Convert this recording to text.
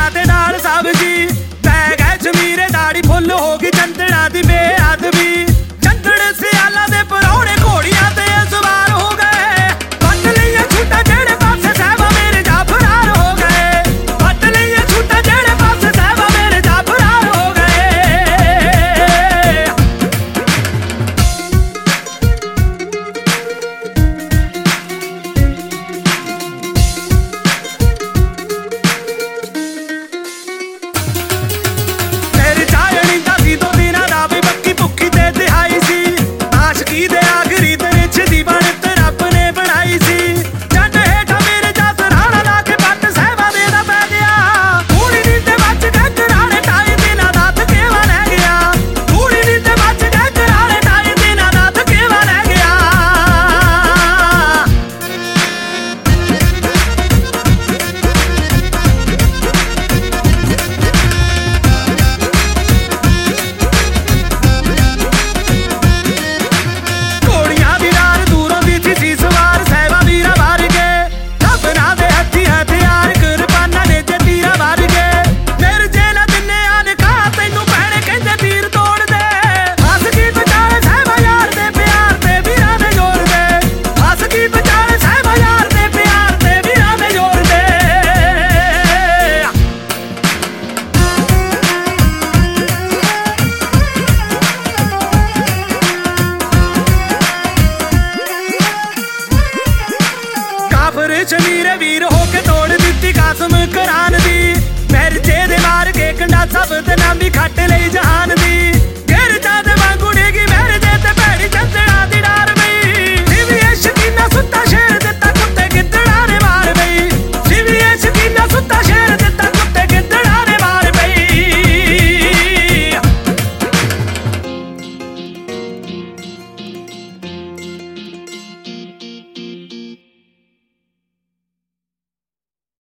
रोटियां ते दाल सब्जी पै गए जमीरे दाड़ी फुल हो गई चंदना दी बेअदबी चंदन सियाला दे परौणे घोड़ियां ते सवार हो गए पट लिया छूटा जेड़े पासे साहबा मेरे जा फरार हो गए पट लिया छूटा जेड़े पासे साहबा मेरे जा फरार हो गए। मेरी चायनी दा सी दो दिनां दा भी पक्की भुक्खी ते तिहाई सी आशकी दे आखरी दरिच दी बनत रब ने बनाई सी जट हेठा मेरे जा सराणा ला के पट सहबा दे दा पै गया कूड़ी दी ते बच गए कराने ढाई दिनां दा थकेवा रह गया कूड़ी दी ते बच गए कराने ढाई दिनां दा थकेवा रह गया। घोड़ियां दी रार दूरों दी सी सवार सहबा वीरा वार के रबना दे हथी हथियार कुर्बाना ने जे तीरा वार के मेरे जेला दिने आने कहा तैनू भैणे कहंदे तीर तोड़ दे हस की बचाले सहबा यार दे प्यार ते वीरा ने जोड़ दे हस की बचाले सहबा यार दे प्यार ते वीरा ने जोड़ दे। काफर शमीरे वीर होके तोड़ दित्ती कासम करान दी मेरे जे दे मार के कंडा सब ते नामी खट लई जहान दी